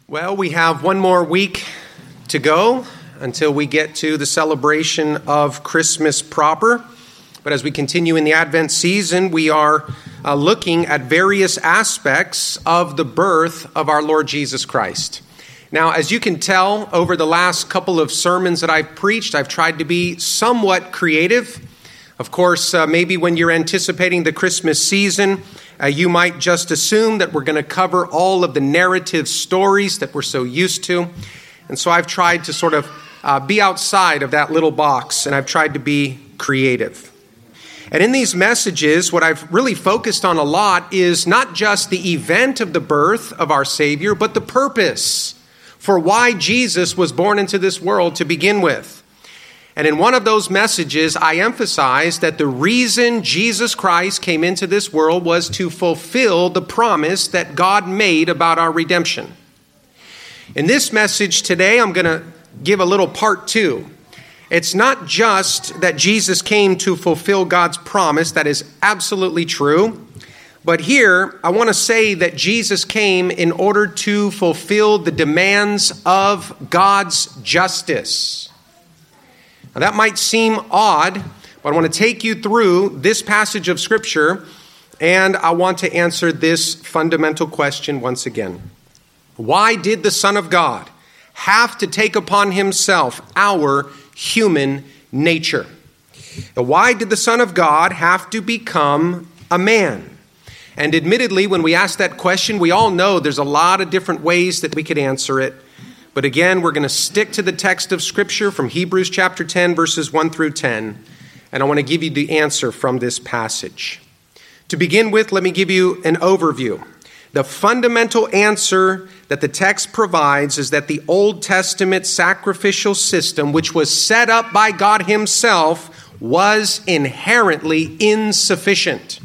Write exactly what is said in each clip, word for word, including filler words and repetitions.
Well, we have one more week to go until we get to the celebration of Christmas proper. But as we continue in the Advent season, we are uh, looking at various aspects of the birth of our Lord Jesus Christ. Now, as you can tell, over the last couple of sermons that I've preached, I've tried to be somewhat creative. Of course, uh, maybe when you're anticipating the Christmas season, uh, you might just assume that we're going to cover all of the narrative stories that we're so used to. And so I've tried to sort of uh, be outside of that little box, and I've tried to be creative. And in these messages, what I've really focused on a lot is not just the event of the birth of our Savior, but the purpose for why Jesus was born into this world to begin with. And in one of those messages, I emphasized that the reason Jesus Christ came into this world was to fulfill the promise that God made about our redemption. In this message today, I'm going to give a little part two. It's not just that Jesus came to fulfill God's promise. That is absolutely true. But here, I want to say that Jesus came in order to fulfill the demands of God's justice. Now, that might seem odd, but I want to take you through this passage of Scripture, and I want to answer this fundamental question once again. Why did the Son of God have to take upon himself our human nature? Why did the Son of God have to become a man? And admittedly, when we ask that question, we all know there's a lot of different ways that we could answer it. But again, we're going to stick to the text of Scripture from Hebrews chapter ten, verses one through ten. And I want to give you the answer from this passage. To begin with, let me give you an overview. The fundamental answer that the text provides is that the Old Testament sacrificial system, which was set up by God himself, was inherently insufficient.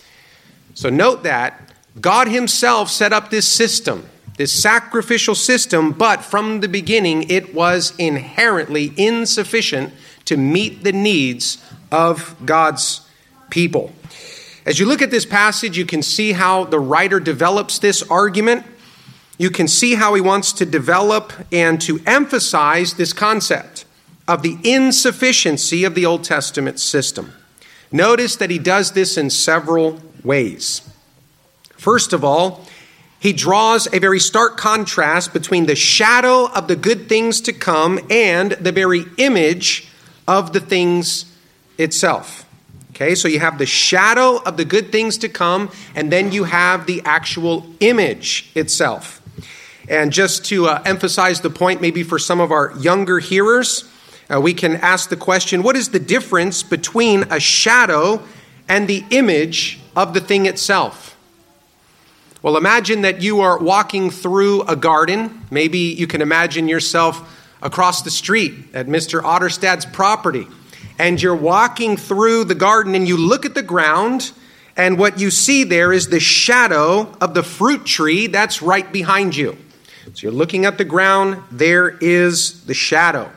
So note that God himself set up this system, this sacrificial system, but from the beginning it was inherently insufficient to meet the needs of God's people. As you look at this passage, you can see how the writer develops this argument. You can see how he wants to develop and to emphasize this concept of the insufficiency of the Old Testament system. Notice that he does this in several ways. First of all, he draws a very stark contrast between the shadow of the good things to come and the very image of the things itself. Okay, so you have the shadow of the good things to come, and then you have the actual image itself. And just to uh, emphasize the point, maybe for some of our younger hearers, uh, we can ask the question, what is the difference between a shadow and the image of the thing itself? Well, imagine that you are walking through a garden. Maybe you can imagine yourself across the street at Mister Otterstad's property. And you're walking through the garden and you look at the ground, and what you see there is the shadow of the fruit tree that's right behind you. So you're looking at the ground, there is the shadow.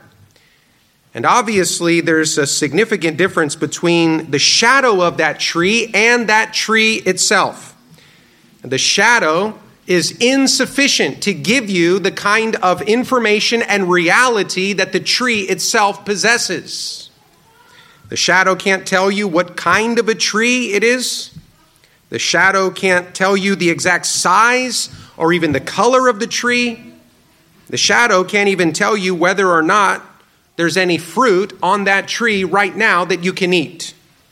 And obviously there's a significant difference between the shadow of that tree and that tree itself. The shadow is insufficient to give you the kind of information and reality that the tree itself possesses. The shadow can't tell you what kind of a tree it is. The shadow can't tell you the exact size or even the color of the tree. The shadow can't even tell you whether or not there's any fruit on that tree right now that you can eat.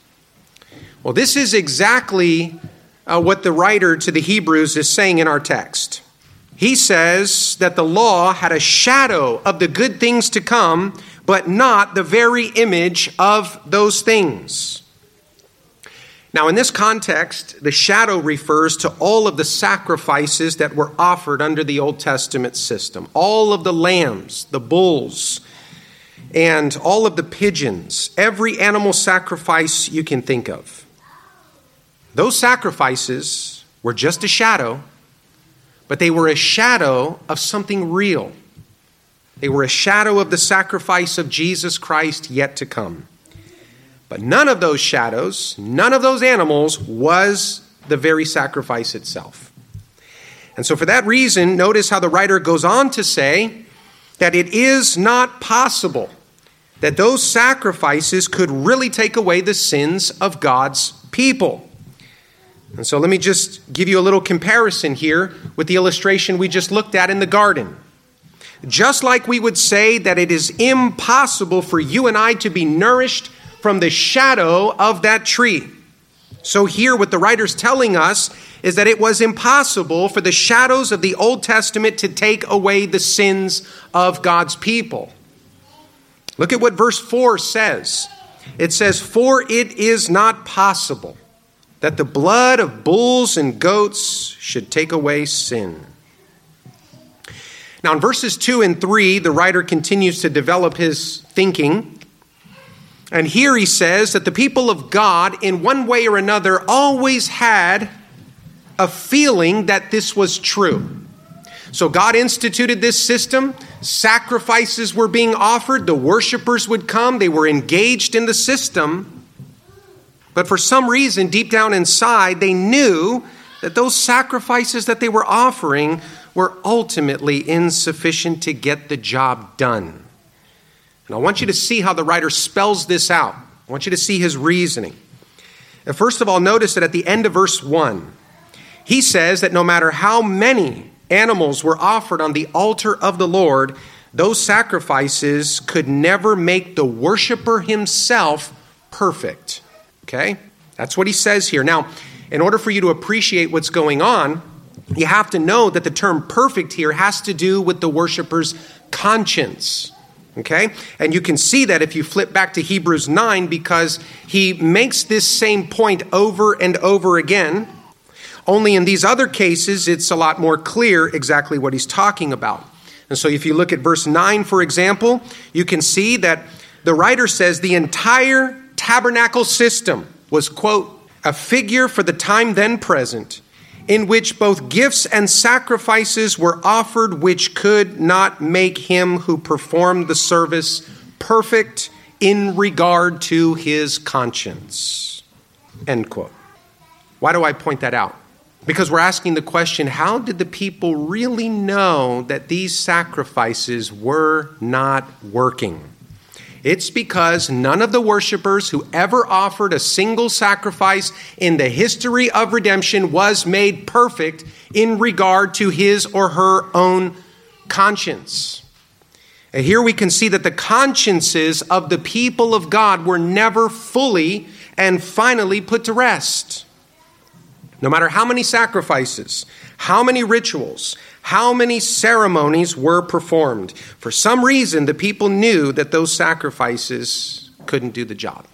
Well, this is exactly Uh, what the writer to the Hebrews is saying in our text. He says that the law had a shadow of the good things to come, but not the very image of those things. Now, in this context, the shadow refers to all of the sacrifices that were offered under the Old Testament system. All of the lambs, the bulls, and all of the pigeons, every animal sacrifice you can think of. Those sacrifices were just a shadow, but they were a shadow of something real. They were a shadow of the sacrifice of Jesus Christ yet to come. But none of those shadows, none of those animals was the very sacrifice itself. And so for that reason, notice how the writer goes on to say that it is not possible that those sacrifices could really take away the sins of God's people. And so let me just give you a little comparison here with the illustration we just looked at in the garden. Just like we would say that it is impossible for you and I to be nourished from the shadow of that tree. So here what the writer's telling us is that it was impossible for the shadows of the Old Testament to take away the sins of God's people. Look at what verse four says. It says, "For it is not possible that the blood of bulls and goats should take away sin." Now in verses two and three, the writer continues to develop his thinking. And here he says that the people of God, in one way or another, always had a feeling that this was true. So God instituted this system. Sacrifices were being offered. The worshipers would come. They were engaged in the system. But for some reason, deep down inside, they knew that those sacrifices that they were offering were ultimately insufficient to get the job done. And I want you to see how the writer spells this out. I want you to see his reasoning. And first of all, notice that at the end of verse one, he says that no matter how many animals were offered on the altar of the Lord, those sacrifices could never make the worshiper himself perfect. Okay? That's what he says here. Now, in order for you to appreciate what's going on, you have to know that the term perfect here has to do with the worshiper's conscience. Okay? And you can see that if you flip back to Hebrews nine, because he makes this same point over and over again. Only in these other cases, it's a lot more clear exactly what he's talking about. And so if you look at verse nine, for example, you can see that the writer says the entire tabernacle system was, quote, a figure for the time then present, in which both gifts and sacrifices were offered, which could not make him who performed the service perfect in regard to his conscience. End quote. Why do I point that out? Because we're asking the question, how did the people really know that these sacrifices were not working? It's because none of the worshipers who ever offered a single sacrifice in the history of redemption was made perfect in regard to his or her own conscience. And here we can see that the consciences of the people of God were never fully and finally put to rest. No matter how many sacrifices, how many rituals, how many ceremonies were performed, for some reason the people knew that those sacrifices couldn't do the job.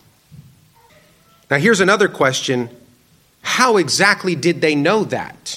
Now here's another question. How exactly did they know that?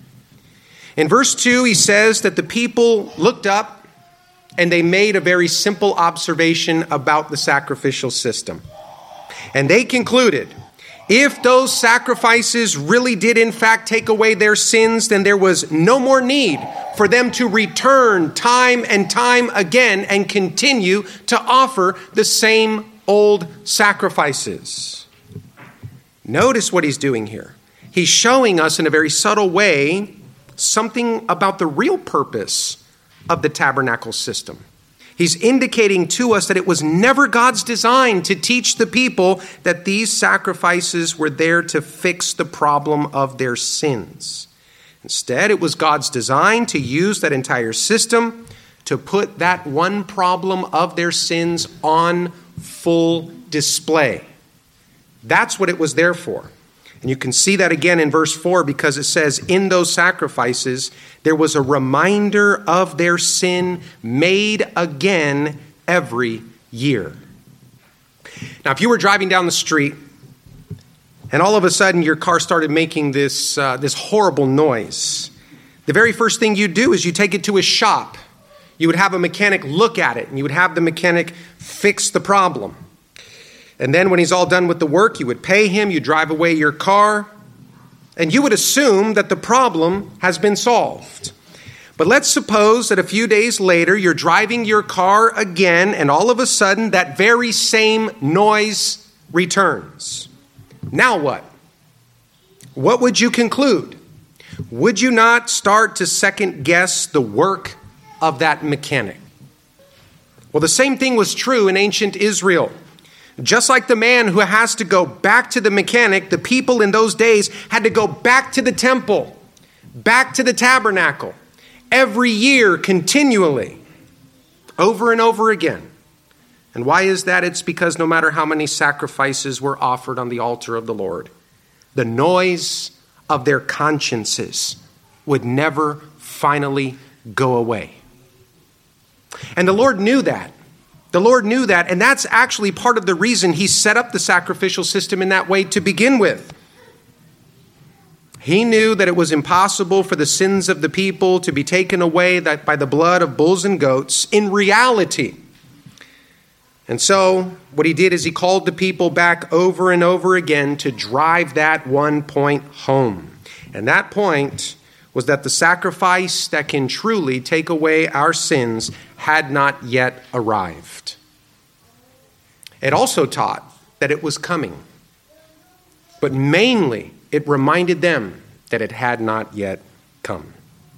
In verse two, he says that the people looked up and they made a very simple observation about the sacrificial system. And they concluded, if those sacrifices really did in fact take away their sins, then there was no more need for them to return time and time again and continue to offer the same old sacrifices. Notice what he's doing here. He's showing us in a very subtle way something about the real purpose of the tabernacle system. He's indicating to us that it was never God's design to teach the people that these sacrifices were there to fix the problem of their sins. Instead, it was God's design to use that entire system to put that one problem of their sins on full display. That's what it was there for. And you can see that again in verse four, because it says, in those sacrifices, there was a reminder of their sin made again every year. Now, if you were driving down the street and all of a sudden your car started making this, uh, this horrible noise, the very first thing you do is you take it to a shop. You would have a mechanic look at it and you would have the mechanic fix the problem. And then when he's all done with the work, you would pay him, you drive away your car, and you would assume that the problem has been solved. But let's suppose that a few days later, you're driving your car again, and all of a sudden, that very same noise returns. Now what? What would you conclude? would you not start to second guess the work of that mechanic? Well, the same thing was true in ancient Israel. Just like the man who has to go back to the mechanic, the people in those days had to go back to the temple, back to the tabernacle, every year continually, over and over again. And why is that? It's because no matter how many sacrifices were offered on the altar of the Lord, the noise of their consciences would never finally go away. And the Lord knew that. The Lord knew that, and that's actually part of the reason he set up the sacrificial system in that way to begin with. He knew that it was impossible for the sins of the people to be taken away by the blood of bulls and goats in reality. And so what he did is he called the people back over and over again to drive that one point home. And that point was that the sacrifice that can truly take away our sins had not yet arrived. It also taught that it was coming. But mainly, it reminded them that it had not yet come.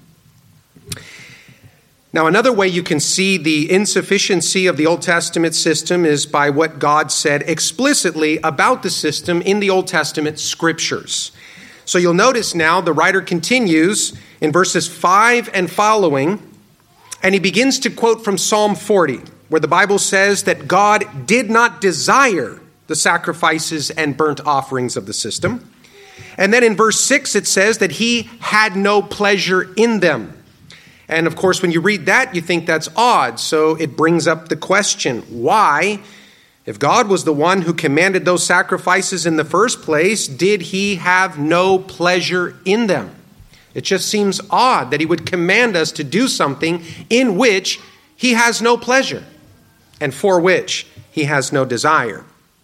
Now, another way you can see the insufficiency of the Old Testament system is by what God said explicitly about the system in the Old Testament scriptures. So you'll notice now the writer continues in verses five and following, and he begins to quote from Psalm forty, where the Bible says that God did not desire the sacrifices and burnt offerings of the system. And then in verse six, it says that he had no pleasure in them. And of course, when you read that, you think that's odd. So it brings up the question, why, if God was the one who commanded those sacrifices in the first place, did he have no pleasure in them? It just seems odd that he would command us to do something in which he has no pleasure and for which he has no desire.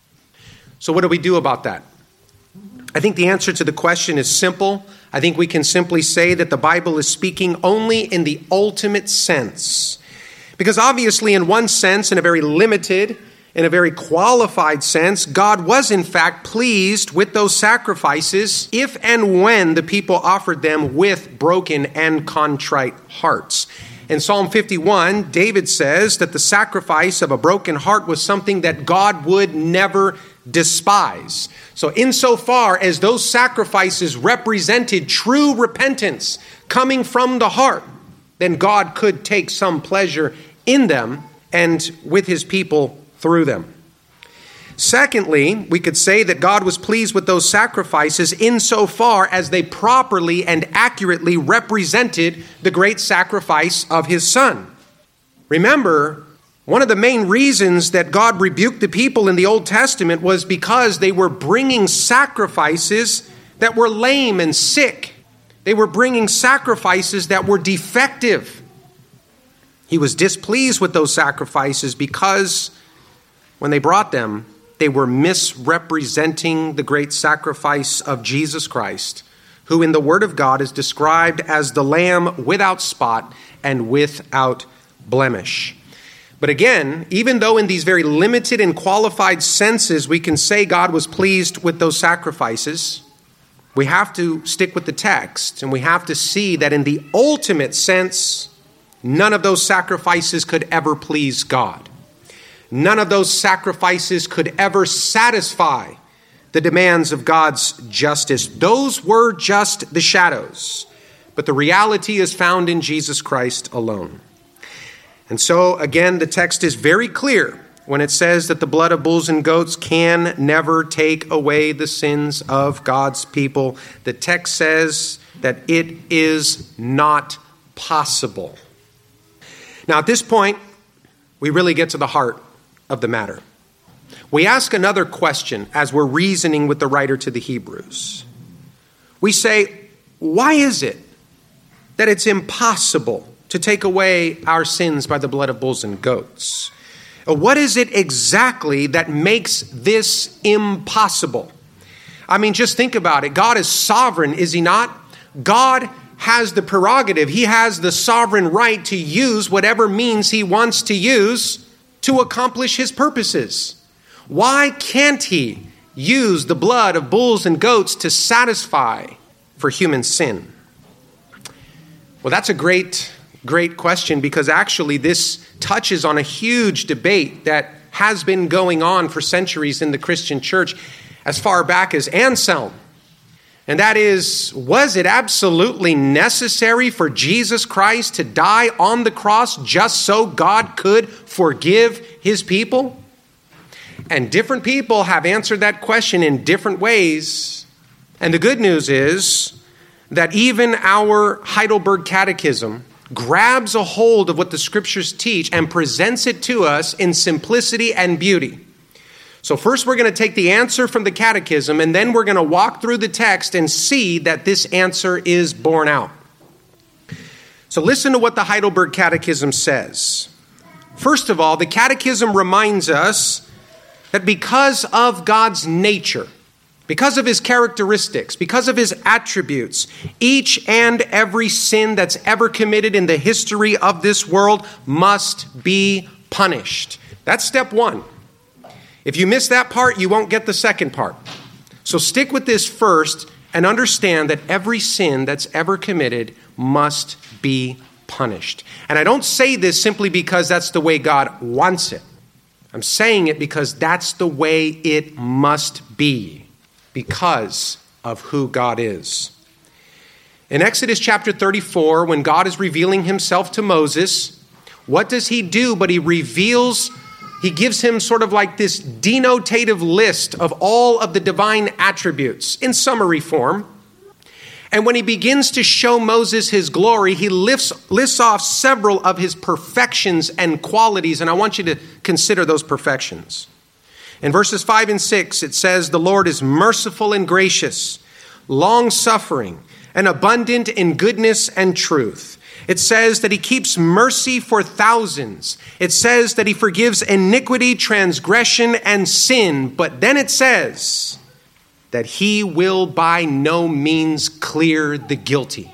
So what do we do about that? I think the answer to the question is simple. I think we can simply say that the Bible is speaking only in the ultimate sense. Because obviously, in one sense, in a very limited, in a very qualified sense, God was in fact pleased with those sacrifices if and when the people offered them with broken and contrite hearts. In Psalm fifty-one, David says that the sacrifice of a broken heart was something that God would never despise. So insofar as those sacrifices represented true repentance coming from the heart, then God could take some pleasure in them and with his people through them. Secondly, we could say that God was pleased with those sacrifices insofar as they properly and accurately represented the great sacrifice of his Son. Remember, one of the main reasons that God rebuked the people in the Old Testament was because they were bringing sacrifices that were lame and sick. They were bringing sacrifices that were defective. He was displeased with those sacrifices because when they brought them, they were misrepresenting the great sacrifice of Jesus Christ, who in the Word of God is described as the Lamb without spot and without blemish. But again, even though in these very limited and qualified senses we can say God was pleased with those sacrifices, we have to stick with the text and we have to see that in the ultimate sense, none of those sacrifices could ever please God. None of those sacrifices could ever satisfy the demands of God's justice. Those were just the shadows, but the reality is found in Jesus Christ alone. And so, again, the text is very clear when it says that the blood of bulls and goats can never take away the sins of God's people. The text says that it is not possible. Now, at this point, we really get to the heart of the matter. We ask another question as we're reasoning with the writer to the Hebrews. We say, why is it that it's impossible to take away our sins by the blood of bulls and goats? What is it exactly that makes this impossible? I mean, just think about it. God is sovereign, is he not? God has the prerogative. He has the sovereign right to use whatever means he wants to use to accomplish his purposes. Why can't he use the blood of bulls and goats to satisfy for human sin? Well, that's a great, great question, because actually this touches on a huge debate that has been going on for centuries in the Christian church as far back as Anselm. And that is, was it absolutely necessary for Jesus Christ to die on the cross just so God could forgive his people? And different people have answered that question in different ways. And the good news is that even our Heidelberg Catechism grabs a hold of what the scriptures teach and presents it to us in simplicity and beauty. So first we're going to take the answer from the catechism, and then we're going to walk through the text and see that this answer is borne out. So listen to what the Heidelberg Catechism says. First of all, the catechism reminds us that because of God's nature, because of his characteristics, because of his attributes, each and every sin that's ever committed in the history of this world must be punished. That's step one. If you miss that part, you won't get the second part. So stick with this first and understand that every sin that's ever committed must be punished. And I don't say this simply because that's the way God wants it. I'm saying it because that's the way it must be, because of who God is. In Exodus chapter thirty-four, when God is revealing himself to Moses, what does he do? But he reveals, he gives him sort of like this denotative list of all of the divine attributes in summary form. And when he begins to show Moses his glory, he lifts, lists off several of his perfections and qualities, and I want you to consider those perfections. In verses five and six, it says, "The Lord is merciful and gracious, long-suffering, and abundant in goodness and truth." It says that he keeps mercy for thousands. It says that he forgives iniquity, transgression, and sin. But then it says that he will by no means clear the guilty.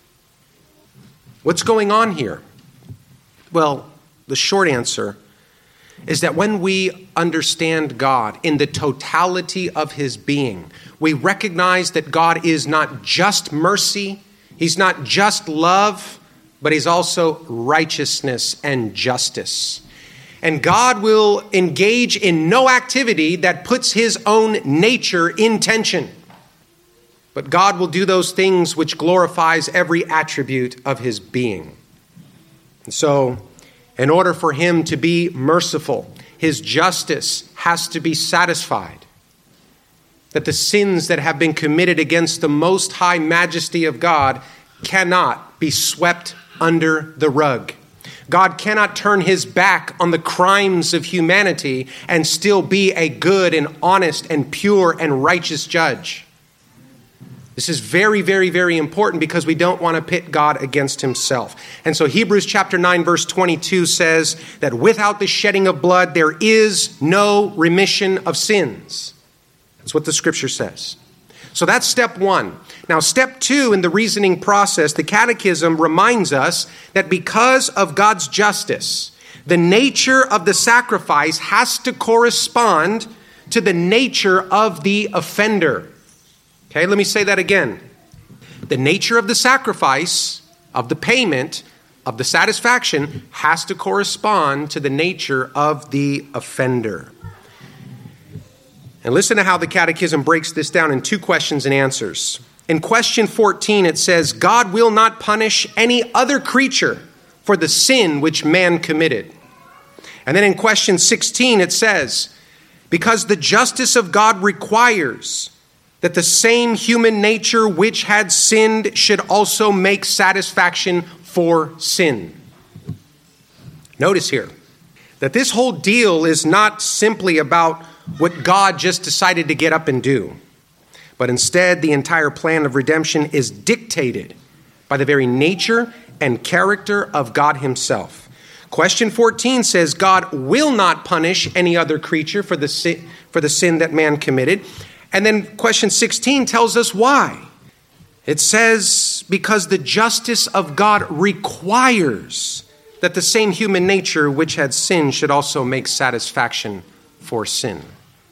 What's going on here? Well, the short answer is that when we understand God in the totality of his being, we recognize that God is not just mercy, he's not just love, but he's also righteousness and justice. And God will engage in no activity that puts his own nature in tension. But God will do those things which glorifies every attribute of his being. And so, in order for him to be merciful, his justice has to be satisfied. That the sins that have been committed against the most high majesty of God cannot be swept under the rug. God cannot turn his back on the crimes of humanity and still be a good and honest and pure and righteous judge. This is very, very, very important because we don't want to pit God against himself. And so Hebrews chapter nine, verse twenty-two says that without the shedding of blood, there is no remission of sins. That's what the scripture says. So that's step one. Now, step two in the reasoning process, the catechism reminds us that because of God's justice, the nature of the sacrifice has to correspond to the nature of the offender. Okay, let me say that again. The nature of the sacrifice, of the payment, of the satisfaction has to correspond to the nature of the offender. And listen to how the catechism breaks this down in two questions and answers. In question fourteen, it says, God will not punish any other creature for the sin which man committed. And then in question sixteen, it says, because the justice of God requires that the same human nature which had sinned should also make satisfaction for sin. Notice here that this whole deal is not simply about what God just decided to get up and do, but instead the entire plan of redemption is dictated by the very nature and character of God himself. Question fourteen says God will not punish any other creature for the sin, for the sin that man committed. And then question sixteen tells us why. It says, because the justice of God requires that the same human nature which had sinned should also make satisfaction for sin.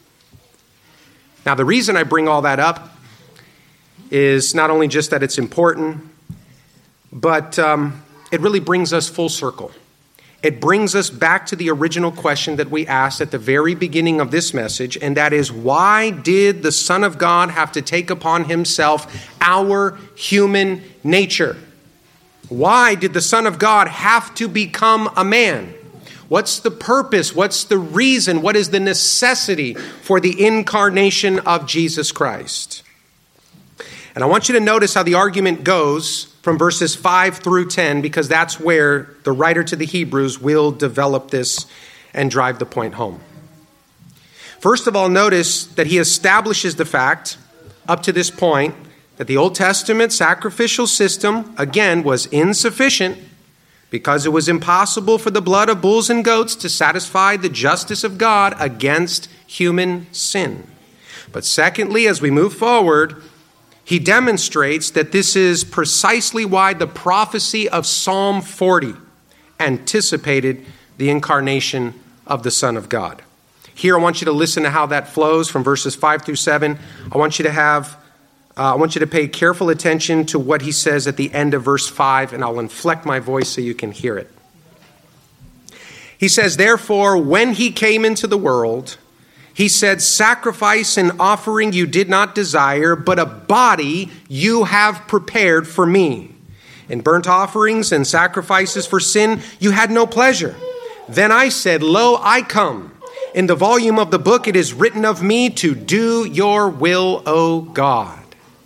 Now, the reason I bring all that up is not only just that it's important, but um, it really brings us full circle. It brings us back to the original question that we asked at the very beginning of this message, and that is, why did the Son of God have to take upon himself our human nature? Why did the Son of God have to become a man? What's the purpose? What's the reason? What is the necessity for the incarnation of Jesus Christ? And I want you to notice how the argument goes from verses five through ten, because that's where the writer to the Hebrews will develop this and drive the point home. First of all, notice that he establishes the fact up to this point that the Old Testament sacrificial system, again, was insufficient because it was impossible for the blood of bulls and goats to satisfy the justice of God against human sin. But secondly, as we move forward, he demonstrates that this is precisely why the prophecy of Psalm forty anticipated the incarnation of the Son of God. Here, I want you to listen to how that flows from verses five through seven. I want you to have, uh, I want you to pay careful attention to what he says at the end of verse five, and I'll inflect my voice so you can hear it. He says, "Therefore, when he came into the world, he said, 'Sacrifice and offering you did not desire, but a body you have prepared for me. In burnt offerings and sacrifices for sin you had no pleasure. Then I said, Lo, I come. In the volume of the book it is written of me to do your will, O God.'"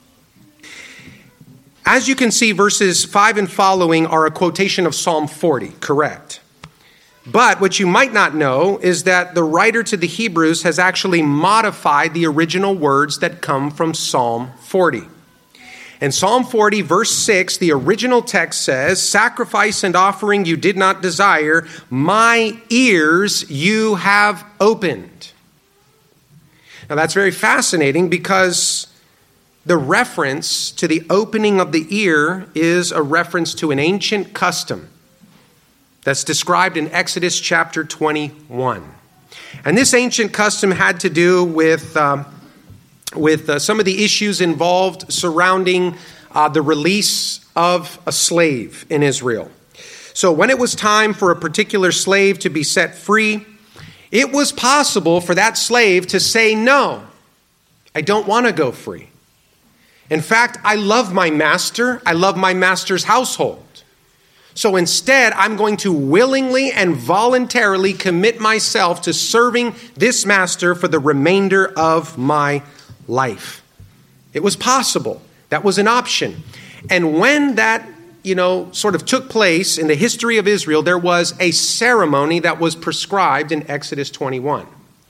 As you can see, verses five and following are a quotation of Psalm forty, correct? But what you might not know is that the writer to the Hebrews has actually modified the original words that come from Psalm forty. In Psalm forty, verse six, the original text says, "Sacrifice and offering you did not desire, my ears you have opened." Now that's very fascinating, because the reference to the opening of the ear is a reference to an ancient custom that's described in Exodus chapter twenty-one. And this ancient custom had to do with, um, with uh, some of the issues involved surrounding uh, the release of a slave in Israel. So when it was time for a particular slave to be set free, it was possible for that slave to say, "No, I don't want to go free. In fact, I love my master. I love my master's household. So instead, I'm going to willingly and voluntarily commit myself to serving this master for the remainder of my life." It was possible. That was an option. And when that, you know, sort of took place in the history of Israel, there was a ceremony that was prescribed in Exodus twenty-one.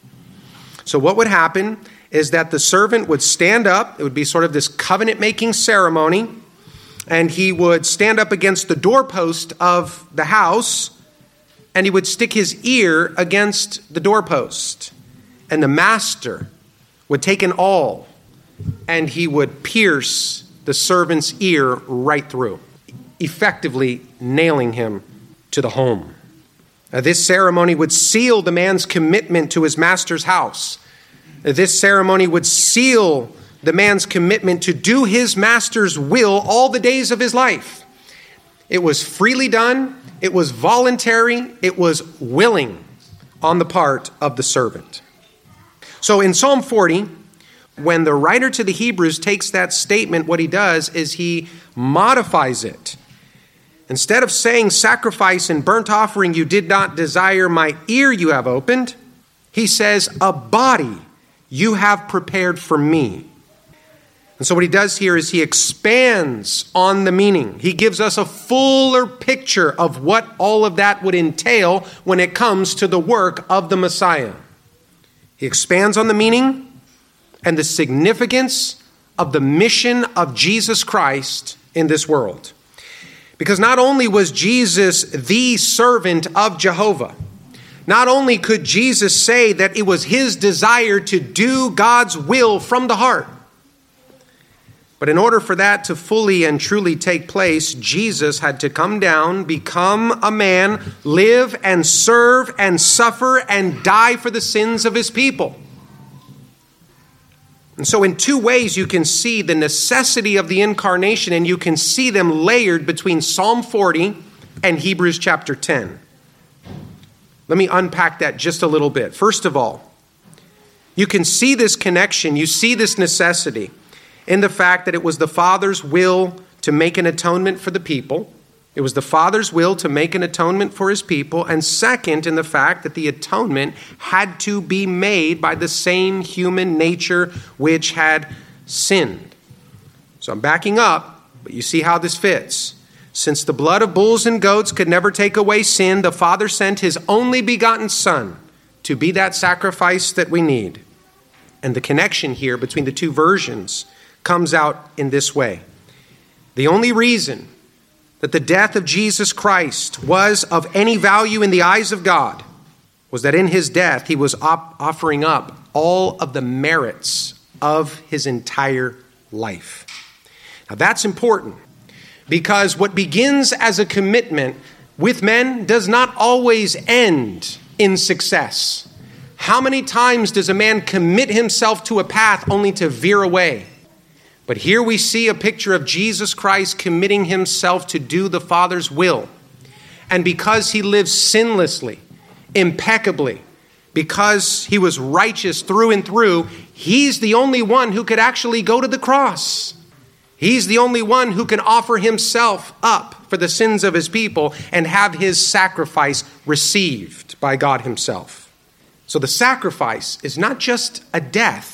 So what would happen is that the servant would stand up. It would be sort of this covenant-making ceremony. And he would stand up against the doorpost of the house, and he would stick his ear against the doorpost. And the master would take an awl, and he would pierce the servant's ear right through, effectively nailing him to the home. Now, this ceremony would seal the man's commitment to his master's house. Now, this ceremony would seal the man's commitment to do his master's will all the days of his life. It was freely done. It was voluntary. It was willing on the part of the servant. So in Psalm forty, when the writer to the Hebrews takes that statement, what he does is he modifies it. Instead of saying, "Sacrifice and burnt offering you did not desire, my ear you have opened," he says, "A body you have prepared for me." And so what he does here is he expands on the meaning. He gives us a fuller picture of what all of that would entail when it comes to the work of the Messiah. He expands on the meaning and the significance of the mission of Jesus Christ in this world. Because not only was Jesus the servant of Jehovah, not only could Jesus say that it was his desire to do God's will from the heart, but in order for that to fully and truly take place, Jesus had to come down, become a man, live and serve and suffer and die for the sins of his people. And so in two ways you can see the necessity of the incarnation, and you can see them layered between Psalm forty and Hebrews chapter ten. Let me unpack that just a little bit. First of all, you can see this connection, you see this necessity in the fact that it was the Father's will to make an atonement for the people. It was the Father's will to make an atonement for his people. And second, in the fact that the atonement had to be made by the same human nature which had sinned. So I'm backing up, but you see how this fits. Since the blood of bulls and goats could never take away sin, the Father sent his only begotten Son to be that sacrifice that we need. And the connection here between the two versions comes out in this way. The only reason that the death of Jesus Christ was of any value in the eyes of God was that in his death he was op- offering up all of the merits of his entire life. Now that's important, because what begins as a commitment with men does not always end in success. How many times does a man commit himself to a path only to veer away? But here we see a picture of Jesus Christ committing himself to do the Father's will. And because he lived sinlessly, impeccably, because he was righteous through and through, he's the only one who could actually go to the cross. He's the only one who can offer himself up for the sins of his people and have his sacrifice received by God himself. So the sacrifice is not just a death.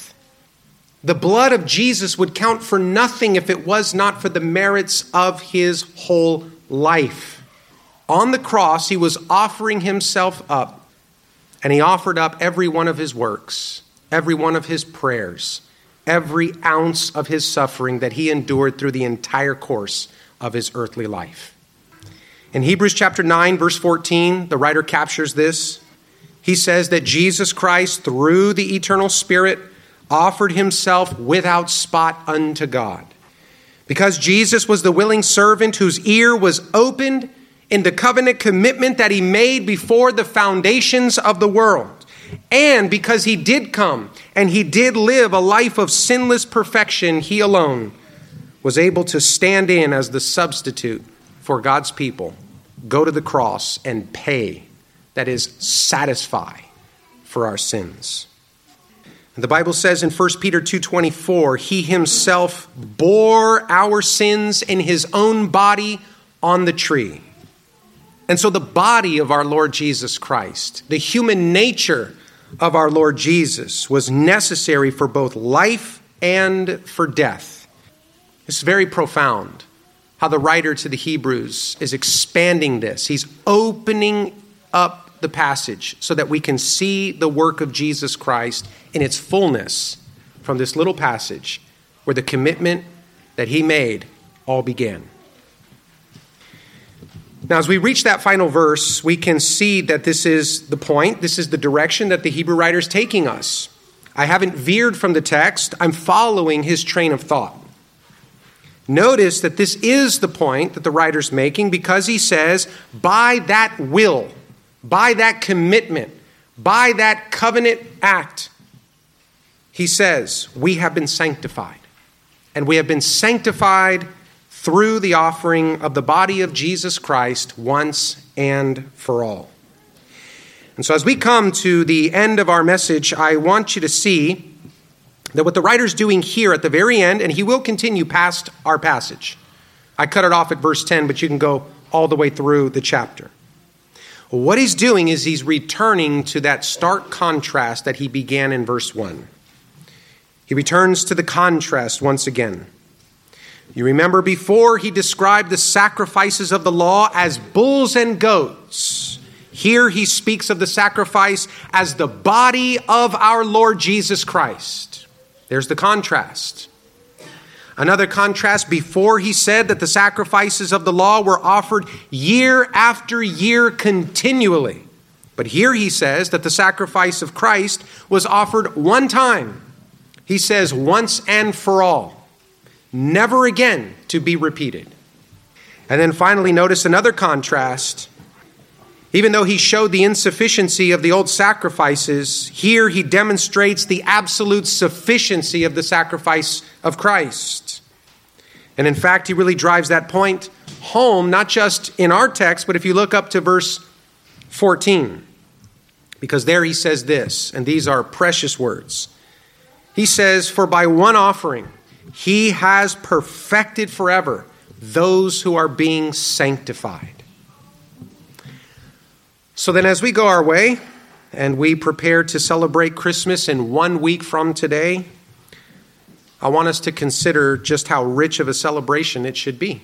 The blood of Jesus would count for nothing if it was not for the merits of his whole life. On the cross, he was offering himself up, and he offered up every one of his works, every one of his prayers, every ounce of his suffering that he endured through the entire course of his earthly life. In Hebrews chapter nine, verse fourteen, the writer captures this. He says that Jesus Christ, through the eternal Spirit, offered himself without spot unto God. Because Jesus was the willing servant whose ear was opened in the covenant commitment that he made before the foundations of the world. And because he did come and he did live a life of sinless perfection, he alone was able to stand in as the substitute for God's people, go to the cross and pay, that is, satisfy for our sins. The Bible says in First Peter two twenty-four, he himself bore our sins in his own body on the tree. And so the body of our Lord Jesus Christ, the human nature of our Lord Jesus, was necessary for both life and for death. It's very profound how the writer to the Hebrews is expanding this. He's opening up the passage so that we can see the work of Jesus Christ in its fullness from this little passage where the commitment that he made all began. Now, as we reach that final verse, we can see that this is the point, this is the direction that the Hebrew writer is taking us. I haven't veered from the text, I'm following his train of thought. Notice that this is the point that the writer's making, because he says, by that will, by that commitment, by that covenant act, he says, we have been sanctified. And we have been sanctified through the offering of the body of Jesus Christ once and for all. And so as we come to the end of our message, I want you to see that what the writer's doing here at the very end, and he will continue past our passage. I cut it off at verse ten, but you can go all the way through the chapter. What he's doing is he's returning to that stark contrast that he began in verse one. He returns to the contrast once again. You remember before he described the sacrifices of the law as bulls and goats. Here he speaks of the sacrifice as the body of our Lord Jesus Christ. There's the contrast. Another contrast, before he said that the sacrifices of the law were offered year after year continually. But here he says that the sacrifice of Christ was offered one time. He says once and for all, never again to be repeated. And then finally, notice another contrast. He Even though he showed the insufficiency of the old sacrifices, here he demonstrates the absolute sufficiency of the sacrifice of Christ. And in fact, he really drives that point home, not just in our text, but if you look up to verse fourteen, because there he says this, and these are precious words. He says, "For by one offering he has perfected forever those who are being sanctified." So then as we go our way and we prepare to celebrate Christmas in one week from today, I want us to consider just how rich of a celebration it should be.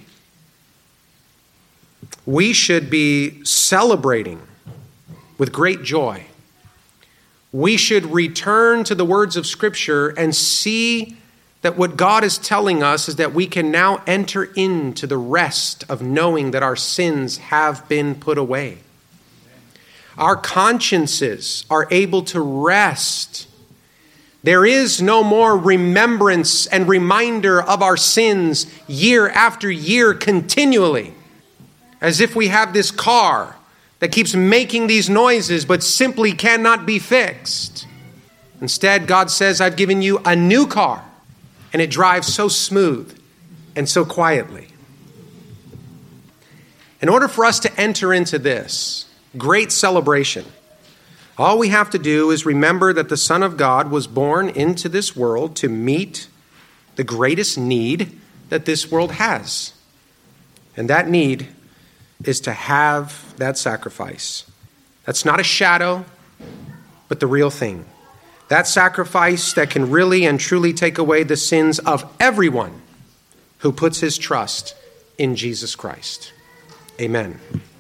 We should be celebrating with great joy. We should return to the words of Scripture and see that what God is telling us is that we can now enter into the rest of knowing that our sins have been put away. Our consciences are able to rest. There is no more remembrance and reminder of our sins year after year continually, as if we have this car that keeps making these noises but simply cannot be fixed. Instead, God says, "I've given you a new car, and it drives so smooth and so quietly." In order for us to enter into this great celebration, all we have to do is remember that the Son of God was born into this world to meet the greatest need that this world has. And that need is to have that sacrifice. That's not a shadow, but the real thing. That sacrifice that can really and truly take away the sins of everyone who puts his trust in Jesus Christ. Amen.